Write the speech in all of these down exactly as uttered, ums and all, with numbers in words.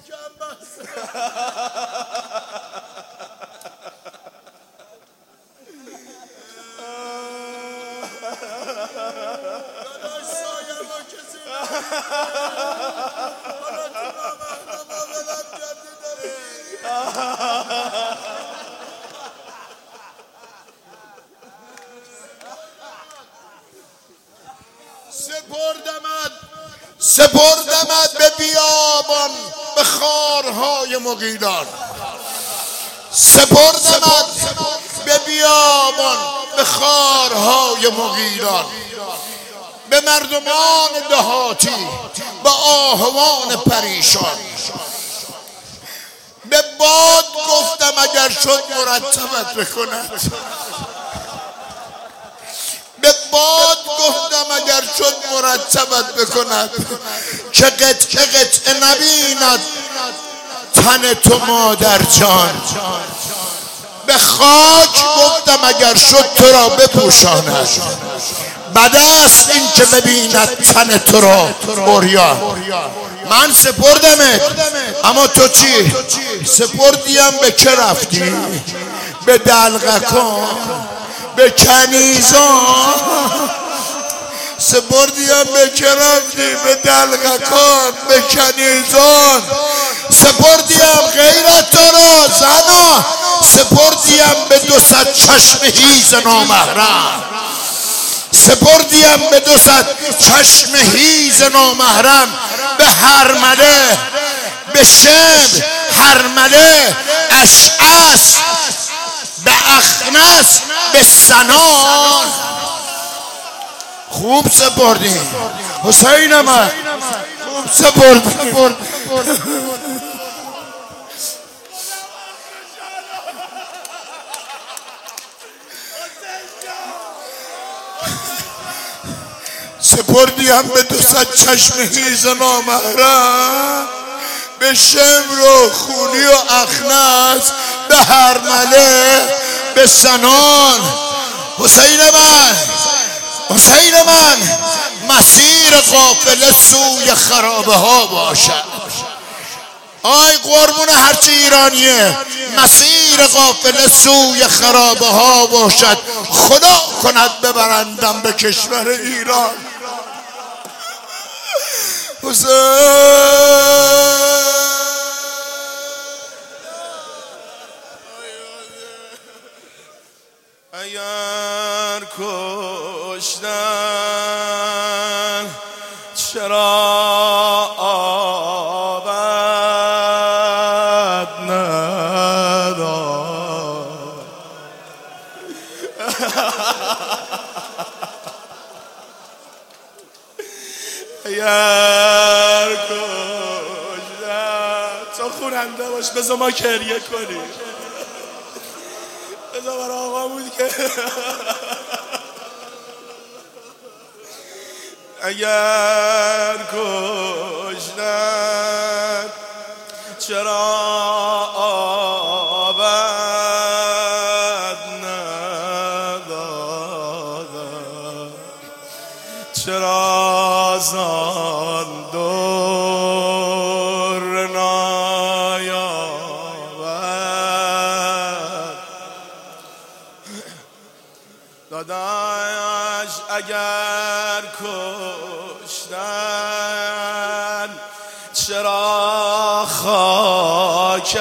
سپردمت سپردمت به بیابان به خارهای مغیلان، سپردمت به بیابان به خارهای مغیلان، به مردمان دهاتی به آهوان پریشان. به باد گفتم اگر شد مرتبت بکند، به باد گفتم اگر شد مرتبت بکند، که قطعه قطعه نبیند تن تو مادر جان. به خاک گفتم اگر شد تو را بپوشاند، بد است این که ببیند تن تو را عریان. من سپردمت، اما تو چی؟ سپردیم به که رفتی؟ به دلقکان، به کنیزان. سپردیم به که رفتی؟ به دلقکان، به کنیزان. سپردیم غیرت تو را زنا، سپردیم به دو صد چشم هیز نامحرم، سپردیم به دو صد چشم هیز نامحرم. به هرمله، به شمر، هرمله، اشعث، به اخنس، به سنان. خوب سپردیم حسین من، خوب سپردیم. سپردیم به دو صد چشم هیز نامحرم، به شمر و خونی و اخنس، به هرمله، به سنان. حسین من، حسین من، مسیر قافله سوی خرابه ها باشد. آی قربون هرچی ایرانیه، مسیر قافله سوی خرابه ها باشد. خدا کند ببرندم به کشور ایران. حسین اگر کشتن چرا آبد نداد؟ اگر کشتن تو خوننده باش، بذار ما گریه کنیم. بذار برای آقا بود که اگر کشتن چرا آبد ندادن؟ چرا زان دور نایابد؟ داداش اگر کشتن چرا خاکت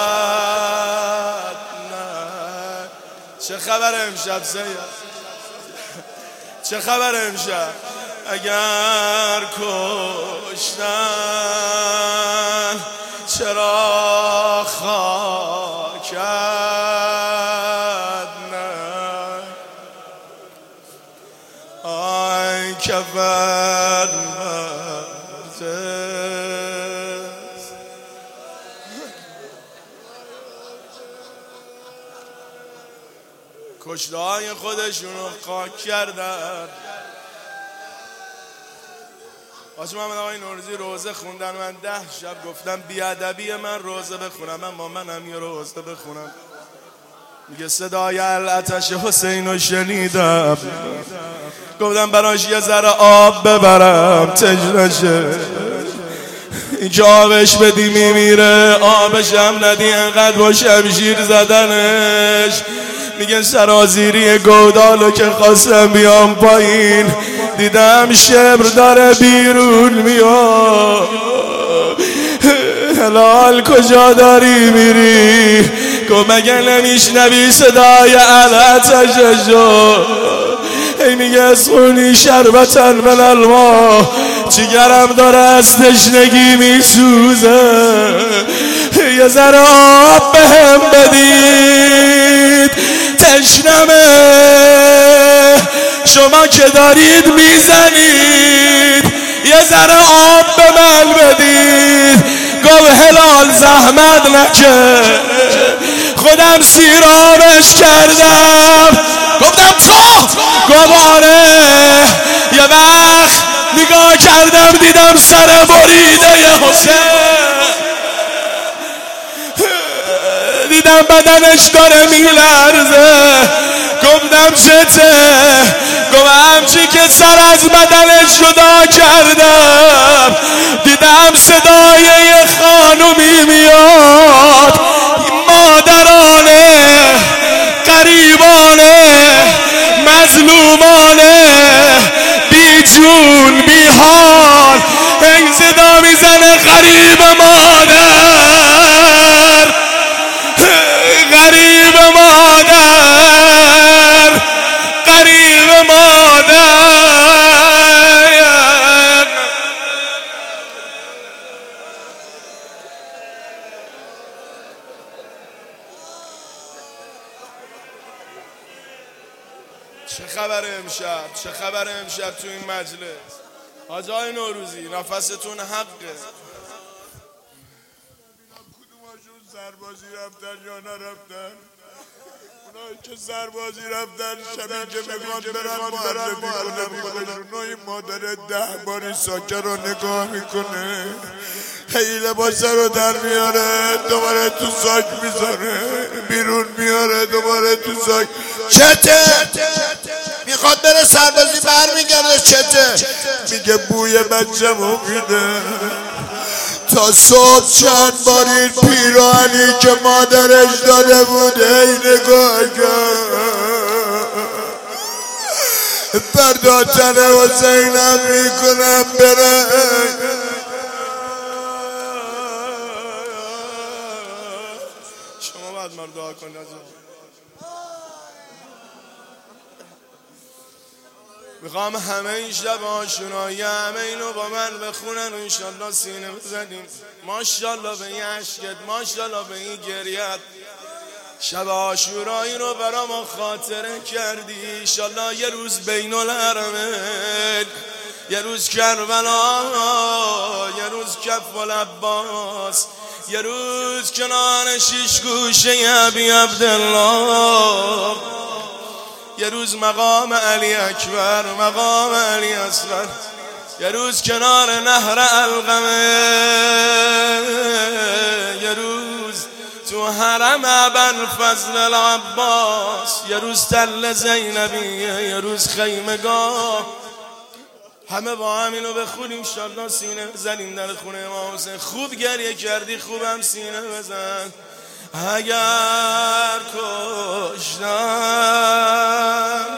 نه؟ چه خبر امشب سید؟ چه خبر امشب؟ اگر کشتن چرا خاکت نه؟ آی کفن برزست کشته های خودشونو خاک کردن. آجی محمد آقای نوروزی روزه خوندن، من ده شب گفتم بیادبی من روزه بخونم، اما منم یه روزه بخونم. میگه صدای العطش حسین رو شنیدم، گفتم براش یه ذره آب ببرم تشنه شه. این که آبش بدی میمیره، آبش هم ندی انقدر با شمشیر زدنش. میگه سرازیری گودالو که خواستم بیام پایین، دیدم شبر داره بیرون میاد. هلال کجا داری میری؟ گفت مگه نمیشنوی صدای علتششو؟ ای میگه اسقونی شربتن من الماء، جگرم داره از تشنگی میسوزه، یه ذره آب بهم بدید تشنمه. شما که دارید میزنید یه ذره آب به من بدید. گفت هلال زحمت نکن، خودم سیرابش کردم. گفتم تو؟ گفت آره. یه وقت نگاه کردم دیدم سر بریده ی حسین، دیدم بدنش داره میلرزه. گفتم چته؟ گفت همچی که سر از بدنش جدا کردم دیدم صدای یه خانومی میاد، مادرانه، غریبانه، مظلومانه، بی جون بی حال، این صدا میزنه غریب مادر، غریب مادر، غریب مادر. چه خبر امشب؟ چه خبر امشب تو این مجلس؟ حاج آقای نوروزی نفستون حقه. کدومشون سربازی رفتن یا نرفتن؟ اونایی که سربازی رفتن شبیه که میخوان برن معرفی کنن خودشون، مادر ده باری ساکه رو نگاه میکنه، هی لباس رو در میاره دوباره تو ساک میذاره، بیرون میاره دوباره تو ساک. چته؟ میخواد بره سربازی برمیگرده. چته؟ میگه بوی بچه مو میده. تا صبح چند بار این پیراهنی که مادرش داده بود ای نگاه کرد، برداتن حسینم میکنم بره. شما باید من دعا کنید. میخوام همه این شب آشنایی همه اینو با من بخونن و انشالله سینه بزنیم. ماشالله به این عشقت، ماشالله به این گریت. شب عاشورایی رو برا ما خاطره کردی. انشالله یه روز بین الحرمین، یه روز کربلا، یه روز کف العباس، یه روز کنار شیش گوشه ابی عبدالله، یه روز مقام علی اکبر، مقام علی اصغر، یه روز کنار نهر علقمه، یه روز تو حرم ابوالفضل العباس، یه روز تل زینبیه، یه روز خیمگاه. همه با هم اینو بخونیم انشالله سینه بزنیم در خونه امام حسین. خوب گریه کردی، خوبم سینه بزن. اگر کشتم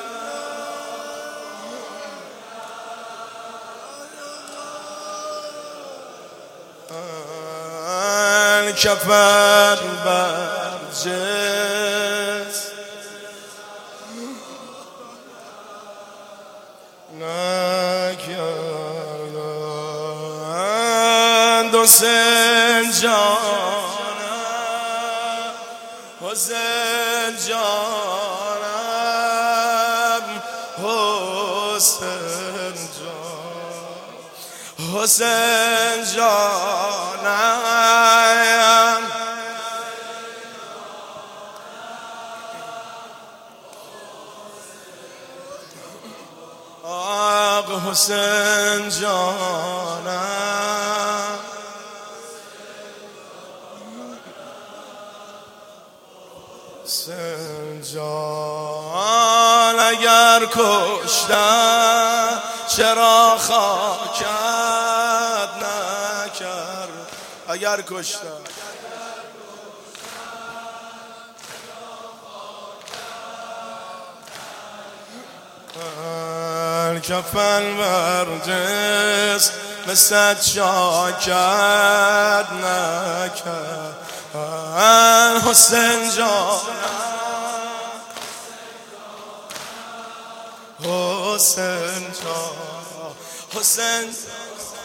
کفر برجست نکردند حسین جانم، حسین جانم، حسین جان، حسین جانم. آق حسین جانم، حسین جان. اگر کشتم چرا خاکت نکرد اگر کشتم کفن بر جسم صد شاکت نکرد حسین جان حسین جان حسین